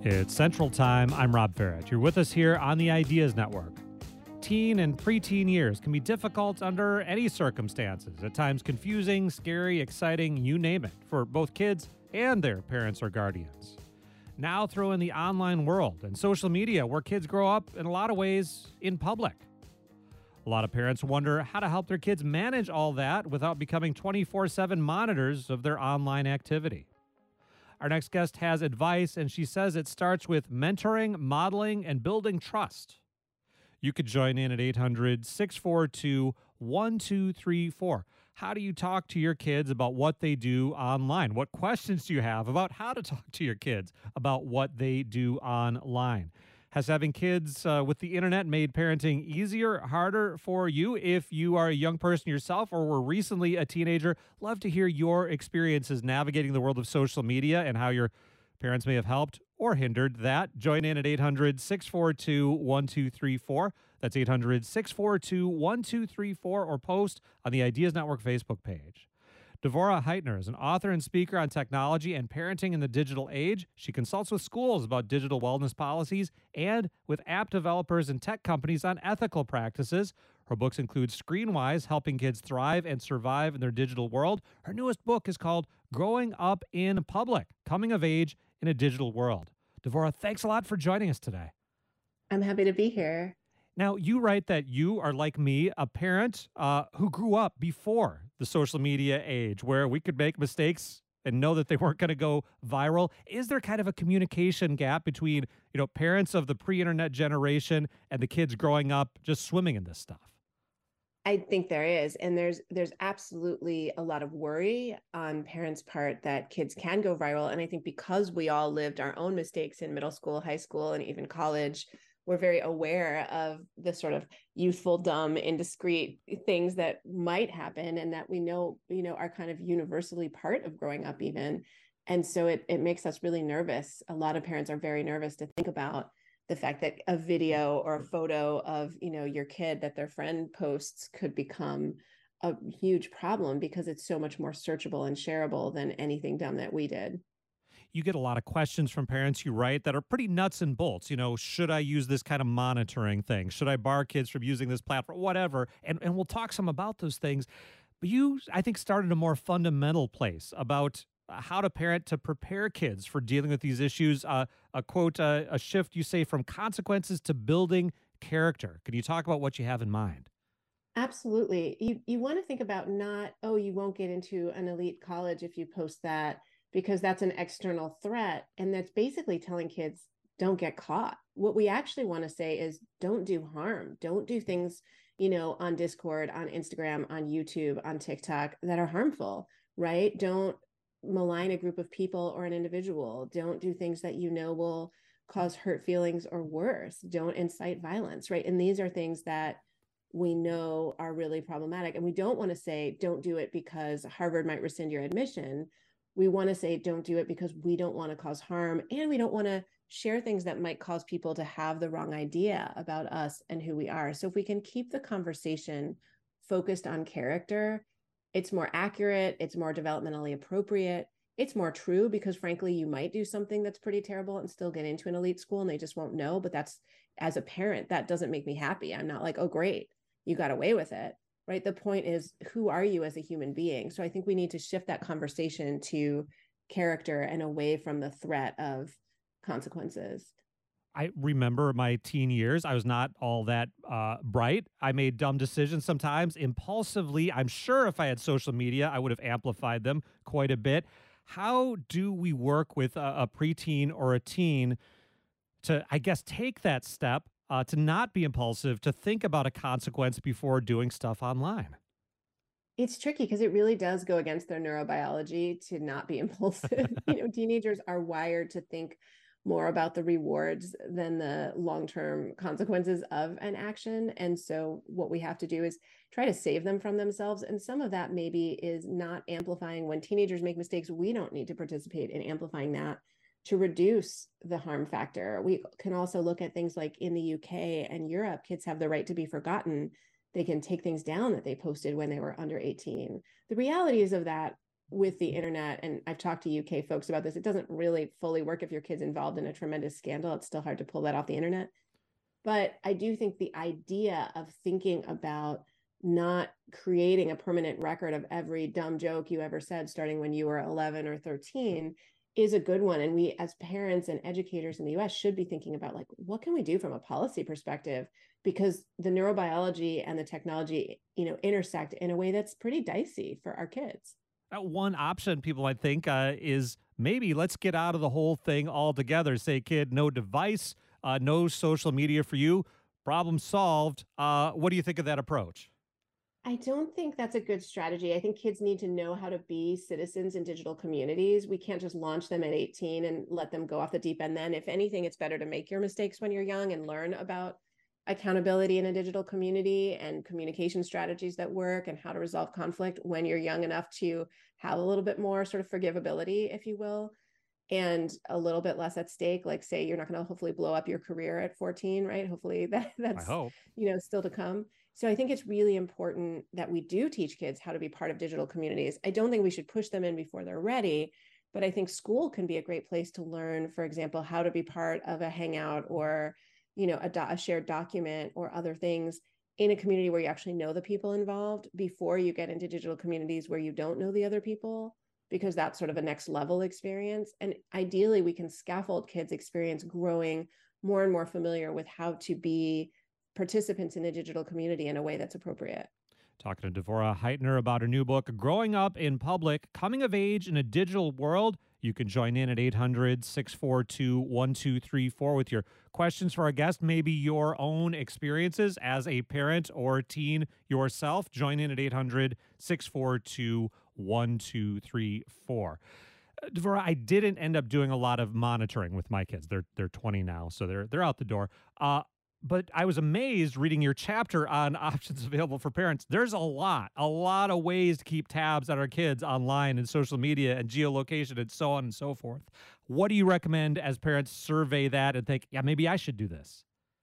It's Central Time. I'm Rob Farrett. You're with us here on the Ideas Network. Teen and preteen years can be difficult under any circumstances, at times confusing, scary, exciting, you name it, for both kids and their parents or guardians. Now throw in the online world and social media where kids grow up in a lot of ways in public. A lot of parents wonder how to help their kids manage all that without becoming 24/7 monitors of their online activity. Our next guest has advice, and she says it starts with mentoring, modeling, and building trust. You could join in at 800-642-1234. How do you talk to your kids about what they do online? What questions do you have about how to talk to your kids about what they do online? Has having kids with the internet made parenting easier, harder for you? If you are a young person yourself or were recently a teenager, love to hear your experiences navigating the world of social media and how your parents may have helped or hindered that. Join in at 800-642-1234. That's 800-642-1234, or post on the Ideas Network Facebook page. Devorah Heitner is an author and speaker on technology and parenting in the digital age. She consults with schools about digital wellness policies and with app developers and tech companies on ethical practices. Her books include Screenwise, Helping Kids Thrive and Survive in Their Digital World. Her newest book is called Growing Up in Public, Coming of Age in a Digital World. Devorah, thanks a lot for joining us today. I'm happy to be here. Now, you write that you are like me, a parent who grew up before the social media age, where we could make mistakes and know that they weren't going to go viral. Is there kind of a communication gap between, parents of the pre-internet generation and the kids growing up just swimming in this stuff? I think there is. And there's absolutely a lot of worry on parents' part that kids can go viral. And I think because we all lived our own mistakes in middle school, high school, and even college, we're very aware of the sort of youthful, dumb, indiscreet things that might happen and that we know, are kind of universally part of growing up even. And so it makes us really nervous. A lot of parents are very nervous to think about the fact that a video or a photo of, your kid that their friend posts could become a huge problem because it's so much more searchable and shareable than anything dumb that we did. You get a lot of questions from parents, you write, that are pretty nuts and bolts. Should I use this kind of monitoring thing? Should I bar kids from using this platform? Whatever. And we'll talk some about those things. But you, I think, started a more fundamental place about how to parent to prepare kids for dealing with these issues. A shift, you say, from consequences to building character. Can you talk about what you have in mind? Absolutely. You want to think about not, you won't get into an elite college if you post that, because that's an external threat. And that's basically telling kids, don't get caught. What we actually want to say is don't do harm. Don't do things, on Discord, on Instagram, on YouTube, on TikTok that are harmful, right? Don't malign a group of people or an individual. Don't do things that will cause hurt feelings or worse. Don't incite violence, right? And these are things that we know are really problematic. And we don't want to say, don't do it because Harvard might rescind your admission. We want to say, don't do it because we don't want to cause harm, and we don't want to share things that might cause people to have the wrong idea about us and who we are. So if we can keep the conversation focused on character, it's more accurate, it's more developmentally appropriate, it's more true, because frankly, you might do something that's pretty terrible and still get into an elite school and they just won't know. But that's, as a parent, that doesn't make me happy. I'm not like, oh, great, you got away with it. Right. The point is, who are you as a human being? So I think we need to shift that conversation to character and away from the threat of consequences. I remember my teen years. I was not all that bright. I made dumb decisions sometimes impulsively. I'm sure if I had social media, I would have amplified them quite a bit. How do we work with a preteen or a teen to, I guess, take that step? To not be impulsive, to think about a consequence before doing stuff online? It's tricky because it really does go against their neurobiology to not be impulsive. Teenagers are wired to think more about the rewards than the long-term consequences of an action. And so what we have to do is try to save them from themselves. And some of that maybe is not amplifying. When teenagers make mistakes, we don't need to participate in amplifying that to reduce the harm factor. We can also look at things like in the UK and Europe, kids have the right to be forgotten. They can take things down that they posted when they were under 18. The realities of that with the internet, and I've talked to UK folks about this, it doesn't really fully work if your kid's involved in a tremendous scandal. It's still hard to pull that off the internet. But I do think the idea of thinking about not creating a permanent record of every dumb joke you ever said starting when you were 11 or 13 is a good one. And we as parents and educators in the US should be thinking about, like, what can we do from a policy perspective? Because the neurobiology and the technology, intersect in a way that's pretty dicey for our kids. One option people might think is maybe let's get out of the whole thing altogether. Say, kid, no device, no social media for you. Problem solved. What do you think of that approach? I don't think that's a good strategy. I think kids need to know how to be citizens in digital communities. We can't just launch them at 18 and let them go off the deep end then. If anything, it's better to make your mistakes when you're young and learn about accountability in a digital community and communication strategies that work and how to resolve conflict when you're young enough to have a little bit more sort of forgivability, if you will, and a little bit less at stake. Like, say you're not going to hopefully blow up your career at 14, right? Hopefully I that's hope. still to come. So I think it's really important that we do teach kids how to be part of digital communities. I don't think we should push them in before they're ready, but I think school can be a great place to learn, for example, how to be part of a hangout or a shared document or other things in a community where you actually know the people involved before you get into digital communities where you don't know the other people, because that's sort of a next level experience. And ideally, we can scaffold kids' experience growing more and more familiar with how to be participants in a digital community in a way that's appropriate. Talking to Devorah Heitner about her new book, Growing Up in Public, Coming of Age in a Digital World. You can join in at 800-642-1234 with your questions for our guest, maybe your own experiences as a parent or teen yourself. Join in at 800-642-1234. Devorah, I didn't end up doing a lot of monitoring with my kids. They're 20 now, so they're out the door. But I was amazed reading your chapter on options available for parents. There's a lot of ways to keep tabs on our kids online and social media and geolocation and so on and so forth. What do you recommend as parents survey that and think, yeah, maybe I should do this?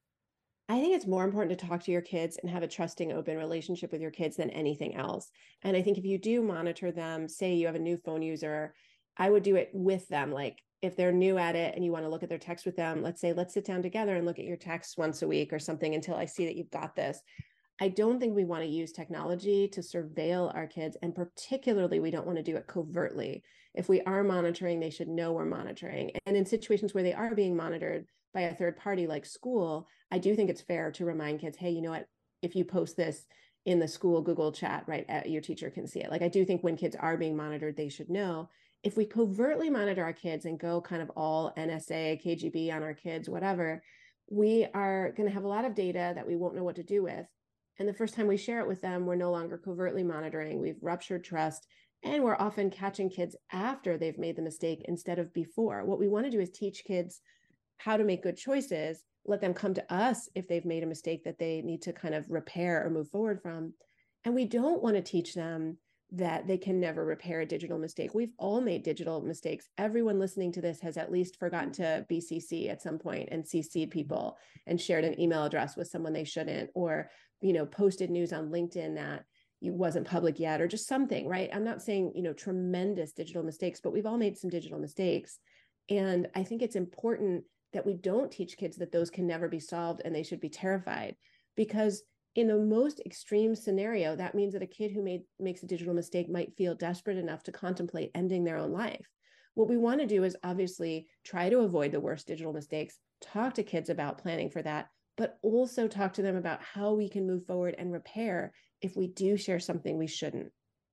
I think it's more important to talk to your kids and have a trusting, open relationship with your kids than anything else. And I think if you do monitor them, say you have a new phone user, I would do it with them. Like, if they're new at it and you want to look at their text with them, let's sit down together and look at your texts once a week or something until I see that you've got this. I don't think we want to use technology to surveil our kids. And particularly, we don't want to do it covertly. If we are monitoring, they should know we're monitoring. And in situations where they are being monitored by a third party like school, I do think it's fair to remind kids, hey, you know what, if you post this in the school Google chat, right, your teacher can see it. Like, I do think when kids are being monitored, they should know. If we covertly monitor our kids and go kind of all NSA, KGB on our kids, whatever, we are going to have a lot of data that we won't know what to do with. And the first time we share it with them, we're no longer covertly monitoring. We've ruptured trust, and we're often catching kids after they've made the mistake instead of before. What we want to do is teach kids how to make good choices, let them come to us if they've made a mistake that they need to kind of repair or move forward from. And we don't want to teach them that they can never repair a digital mistake. We've all made digital mistakes. Everyone listening to this has at least forgotten to BCC at some point and CC'd people and shared an email address with someone they shouldn't, or, posted news on LinkedIn that wasn't public yet, or just something, right? I'm not saying, tremendous digital mistakes, but we've all made some digital mistakes. And I think it's important that we don't teach kids that those can never be solved and they should be terrified, because in the most extreme scenario, that means that a kid who makes a digital mistake might feel desperate enough to contemplate ending their own life. What we want to do is obviously try to avoid the worst digital mistakes, talk to kids about planning for that, but also talk to them about how we can move forward and repair if we do share something we shouldn't.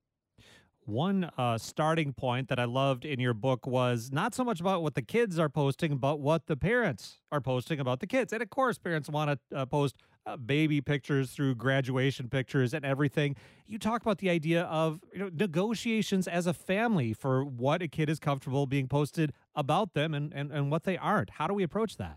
One starting point that I loved in your book was not so much about what the kids are posting, but what the parents are posting about the kids. And of course, parents want to post baby pictures through graduation pictures and everything. You talk about the idea of negotiations as a family for what a kid is comfortable being posted about them and what they aren't. How do we approach that?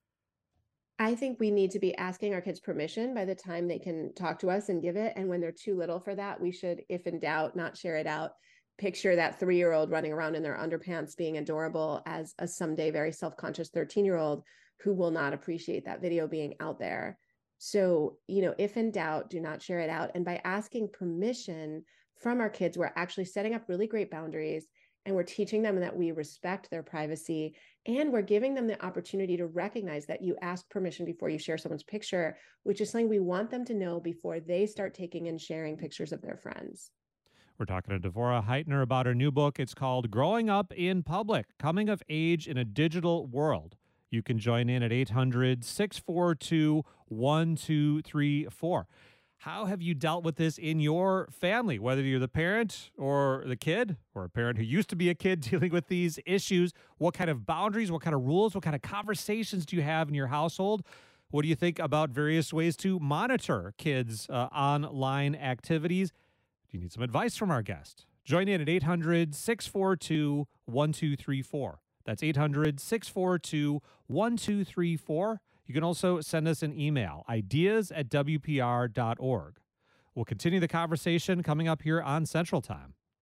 I think we need to be asking our kids permission by the time they can talk to us and give it. And when they're too little for that, we should, if in doubt, not share it out. Picture that 3-year-old running around in their underpants being adorable as a someday very self-conscious 13-year-old who will not appreciate that video being out there. So, if in doubt, do not share it out. And by asking permission from our kids, we're actually setting up really great boundaries, and we're teaching them that we respect their privacy, and we're giving them the opportunity to recognize that you ask permission before you share someone's picture, which is something we want them to know before they start taking and sharing pictures of their friends. We're talking to Devorah Heitner about her new book. It's called Growing Up in Public, Coming of Age in a Digital World. You can join in at 800-642-1234. How have you dealt with this in your family, whether you're the parent or the kid, or a parent who used to be a kid dealing with these issues? What kind of boundaries, what kind of rules, what kind of conversations do you have in your household? What do you think about various ways to monitor kids' online activities? Do you need some advice from our guest? Join in at 800-642-1234. That's 800-642-1234. You can also send us an email, ideas@wpr.org. We'll continue the conversation coming up here on Central Time.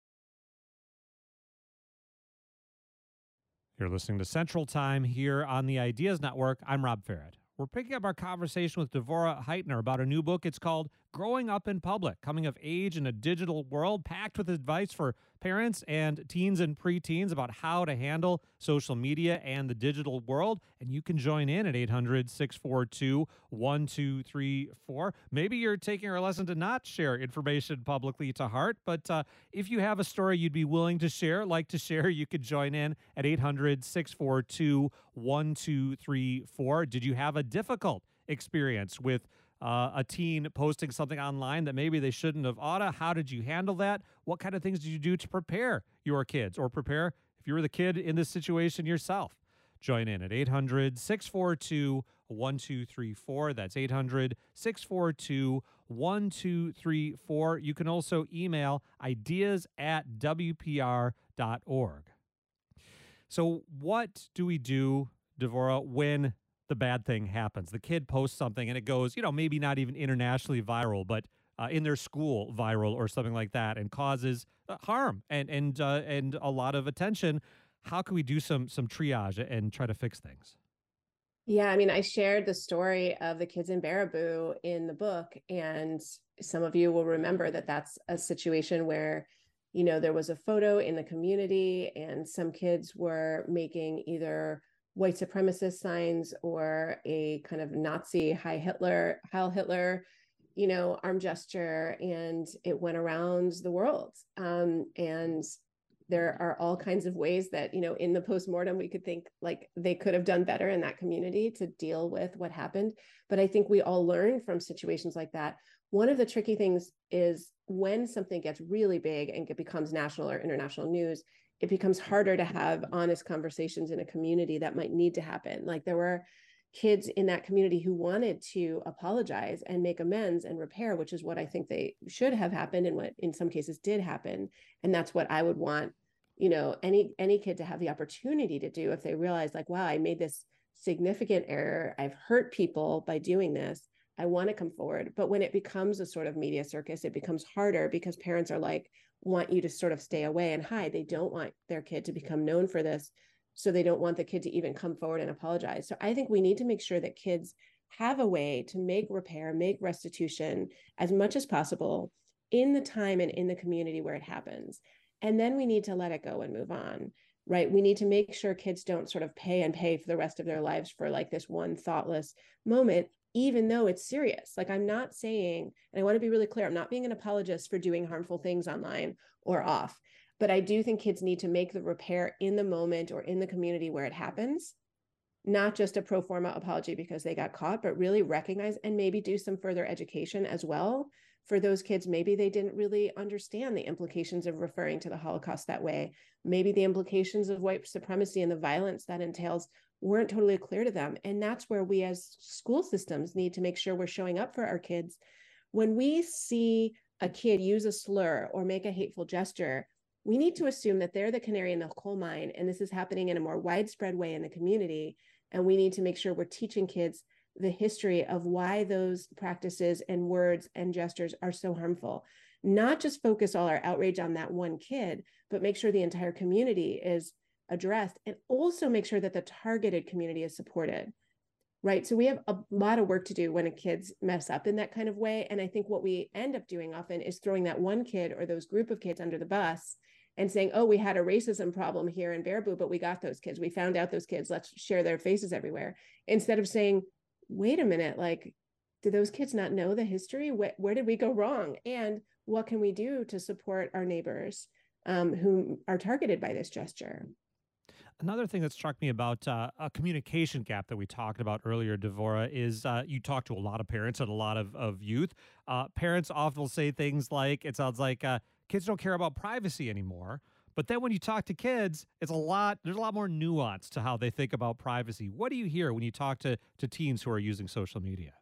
You're listening to Central Time here on the Ideas Network. I'm Rob Farrett. We're picking up our conversation with Devorah Heitner about a new book. It's called Growing Up in Public, Coming of Age in a Digital World, packed with advice for parents and teens and preteens about how to handle social media and the digital world. And you can join in at 800-642-1234. Maybe you're taking our lesson to not share information publicly to heart, but if you have a story you'd be willing to share, you could join in at 800-642-1234. Did you have a difficult experience with a teen posting something online that maybe they shouldn't have oughta? How did you handle that? What kind of things did you do to prepare your kids, or prepare if you were the kid in this situation yourself? Join in at 800-642-1234. That's 800-642-1234. You can also email ideas@wpr.org. So what do we do, Devorah, when the bad thing happens? The kid posts something and it goes, maybe not even internationally viral, but in their school viral or something like that, and causes harm and a lot of attention. How can we do some triage and try to fix things? Yeah, I mean, I shared the story of the kids in Baraboo in the book, and some of you will remember that that's a situation where, there was a photo in the community and some kids were making either white supremacist signs or a kind of Nazi Heil Hitler, arm gesture, and it went around the world. And there are all kinds of ways that, in the postmortem, we could think like they could have done better in that community to deal with what happened. But I think we all learn from situations like that. One of the tricky things is when something gets really big and it becomes national or international news, it becomes harder to have honest conversations in a community that might need to happen. Like there were kids in that community who wanted to apologize and make amends and repair, which is what I think they should have happened and what in some cases did happen. And that's what I would want, any kid to have the opportunity to do if they realize like, wow, I made this significant error. I've hurt people by doing this. I want to come forward. But when it becomes a sort of media circus, it becomes harder because parents are like, want you to sort of stay away and hide. They don't want their kid to become known for this. So they don't want the kid to even come forward and apologize. So I think we need to make sure that kids have a way to make repair, make restitution as much as possible in the time and in the community where it happens. And then we need to let it go and move on, right? We need to make sure kids don't sort of pay for the rest of their lives for like this one thoughtless moment, even though it's serious. Like I'm not saying, and I want to be really clear, I'm not being an apologist for doing harmful things online or off, but I do think kids need to make the repair in the moment or in the community where it happens, not just a pro forma apology because they got caught, but really recognize and maybe do some further education as well. For those kids, maybe they didn't really understand the implications of referring to the Holocaust that way. Maybe the implications of white supremacy and the violence that entails weren't totally clear to them. And that's where we as school systems need to make sure we're showing up for our kids. When we see a kid use a slur or make a hateful gesture, we need to assume that they're the canary in the coal mine, and this is happening in a more widespread way in the community. And we need to make sure we're teaching kids the history of why those practices and words and gestures are so harmful. Not just focus all our outrage on that one kid, but make sure the entire community is addressed, and also make sure that the targeted community is supported. right? So we have a lot of work to do when kids mess up in that kind of way. And I think what we end up doing often is throwing that one kid or those group of kids under the bus and saying, oh, we had a racism problem here in Baraboo, but we got those kids. We found out those kids. Let's share their faces everywhere. Instead of saying, wait a minute, like, did those kids not know the history? Where did we go wrong? And what can we do to support our neighbors who are targeted by this gesture? Another thing that struck me about a communication gap that we talked about earlier, Devora, is you talk to a lot of parents and a lot of youth. Parents often will say things like, it sounds like kids don't care about privacy anymore. But then when you talk to kids, there's a lot more nuance to how they think about privacy. What do you hear when you talk to teens who are using social media?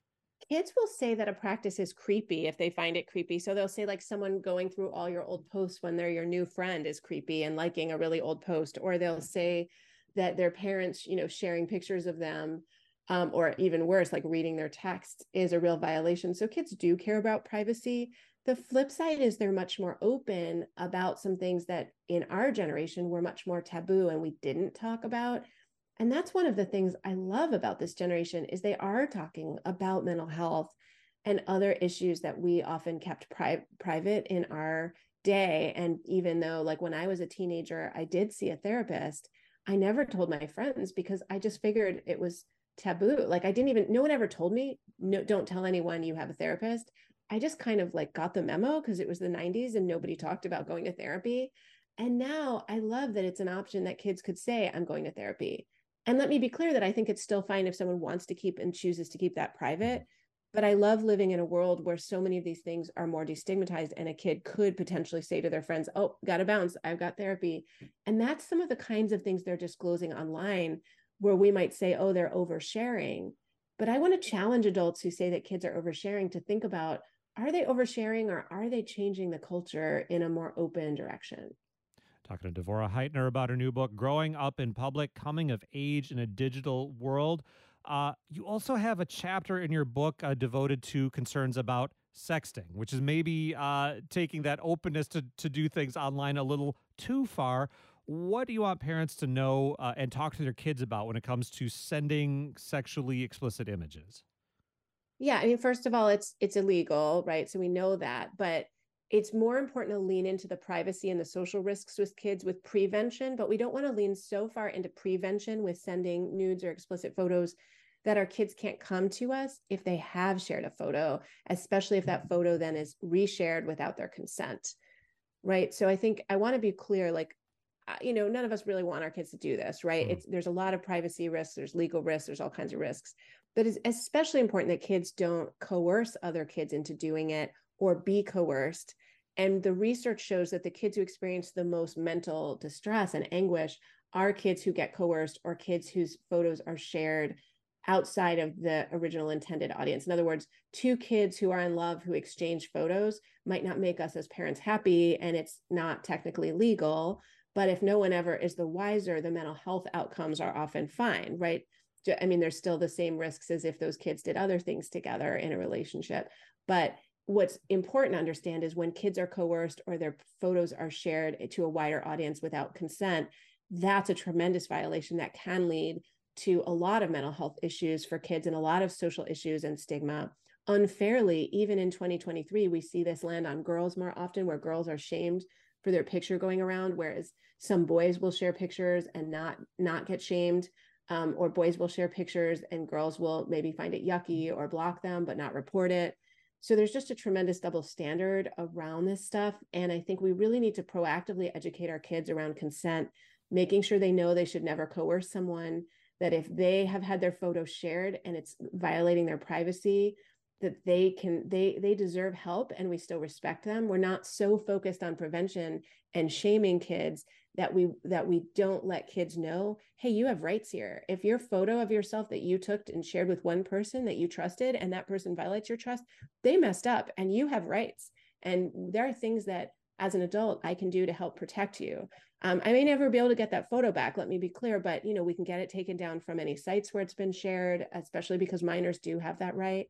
Kids will say that a practice is creepy if they find it creepy. So they'll say, like, someone going through all your old posts when they're your new friend is creepy and liking a really old post. Or they'll say that their parents, sharing pictures of them, or even worse, like reading their text, is a real violation. So kids do care about privacy. The flip side is they're much more open about some things that in our generation were much more taboo and we didn't talk about. And that's one of the things I love about this generation is they are talking about mental health and other issues that we often kept private in our day. And even though, like, when I was a teenager, I did see a therapist, I never told my friends because I just figured it was taboo. Like, no one ever told me, no, don't tell anyone you have a therapist. I just kind of like got the memo because it was the 90s and nobody talked about going to therapy. And now I love that it's an option that kids could say, I'm going to therapy. And let me be clear that I think it's still fine if someone wants to keep and chooses to keep that private. But I love living in a world where so many of these things are more destigmatized and a kid could potentially say to their friends, oh, gotta bounce, I've got therapy. And that's some of the kinds of things they're disclosing online where we might say, oh, they're oversharing. But I want to challenge adults who say that kids are oversharing to think about, are they oversharing or are they changing the culture in a more open direction? Talking to Devora Heitner about her new book, Growing Up in Public, Coming of Age in a Digital World. You also have a chapter in your book devoted to concerns about sexting, which is maybe taking that openness to do things online a little too far. What do you want parents to know and talk to their kids about when it comes to sending sexually explicit images? Yeah, I mean, first of all, it's illegal, right? So we know that, but it's more important to lean into the privacy and the social risks with kids with prevention, but we don't want to lean so far into prevention with sending nudes or explicit photos that our kids can't come to us if they have shared a photo, especially if that photo then is reshared without their consent, right? So I think I want to be clear, like, none of us really want our kids to do this, right? There's a lot of privacy risks, there's legal risks, there's all kinds of risks. But it's especially important that kids don't coerce other kids into doing it or be coerced. And the research shows that the kids who experience the most mental distress and anguish are kids who get coerced or kids whose photos are shared outside of the original intended audience. In other words, two kids who are in love who exchange photos might not make us as parents happy, and it's not technically legal. But if no one ever is the wiser, the mental health outcomes are often fine, right? I mean, there's still the same risks as if those kids did other things together in a relationship. But what's important to understand is when kids are coerced or their photos are shared to a wider audience without consent, that's a tremendous violation that can lead to a lot of mental health issues for kids and a lot of social issues and stigma. Unfairly, even in 2023, we see this land on girls more often, where girls are shamed for their picture going around, whereas some boys will share pictures and not get shamed. Or boys will share pictures and girls will maybe find it yucky or block them, but not report it. So there's just a tremendous double standard around this stuff. And I think we really need to proactively educate our kids around consent, making sure they know they should never coerce someone, that if they have had their photos shared and it's violating their privacy, that they deserve help and we still respect them. We're not so focused on prevention and shaming kids that we don't let kids know, hey, you have rights here. If your photo of yourself that you took and shared with one person that you trusted and that person violates your trust, they messed up and you have rights. And there are things that as an adult I can do to help protect you. I may never be able to get that photo back, let me be clear, but we can get it taken down from any sites where it's been shared, especially because minors do have that right.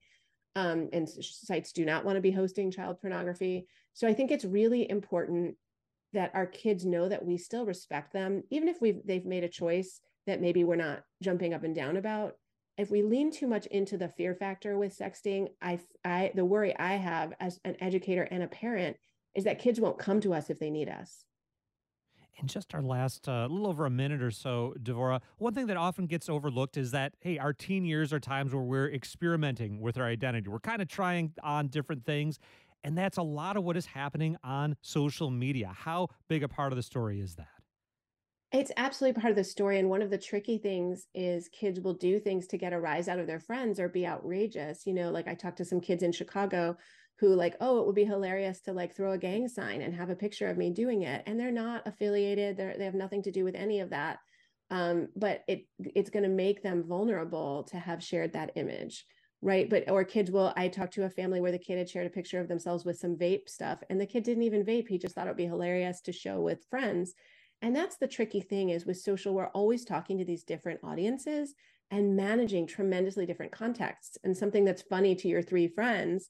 And sites do not want to be hosting child pornography. So I think it's really important that our kids know that we still respect them, even if they've made a choice that maybe we're not jumping up and down about. if we lean too much into the fear factor with sexting, the worry I have as an educator and a parent is that kids won't come to us if they need us. In just our last little over a minute or so, Devora, one thing that often gets overlooked is that, hey, our teen years are times where we're experimenting with our identity. We're kind of trying on different things. And that's a lot of what is happening on social media. How big a part of the story is that? It's absolutely part of the story. And one of the tricky things is kids will do things to get a rise out of their friends or be outrageous. Like I talked to some kids in Chicago who like, oh, it would be hilarious to like throw a gang sign and have a picture of me doing it. And they're not affiliated. They have nothing to do with any of that. But it's going to make them vulnerable to have shared that image. Right. Or kids I talked to a family where the kid had shared a picture of themselves with some vape stuff and the kid didn't even vape. He just thought it would be hilarious to show with friends. And that's the tricky thing is with social, we're always talking to these different audiences and managing tremendously different contexts. And something that's funny to your three friends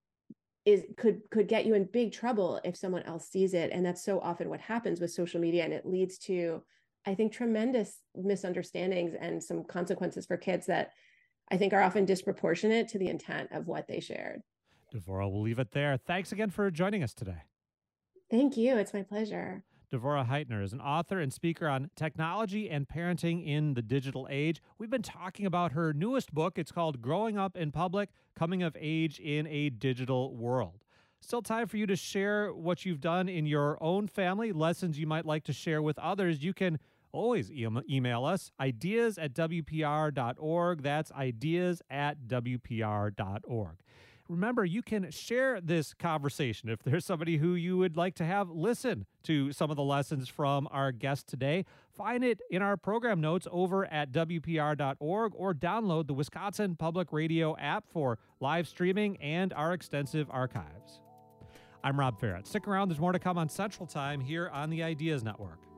could get you in big trouble if someone else sees it. And that's so often what happens with social media. And it leads to, I think, tremendous misunderstandings and some consequences for kids that I think are often disproportionate to the intent of what they shared. Devora, we'll leave it there. Thanks again for joining us today. Thank you. It's my pleasure. Devora Heitner is an author and speaker on technology and parenting in the digital age. We've been talking about her newest book. It's called Growing Up in Public, Coming of Age in a Digital World. Still time for you to share what you've done in your own family, lessons you might like to share with others. You can always email us, ideas@wpr.org. That's ideas@wpr.org. Remember, you can share this conversation if there's somebody who you would like to have listen to some of the lessons from our guest today. Find it in our program notes over at WPR.org or download the Wisconsin Public Radio app for live streaming and our extensive archives. I'm Rob Ferret. Stick around. There's more to come on Central Time here on the Ideas Network.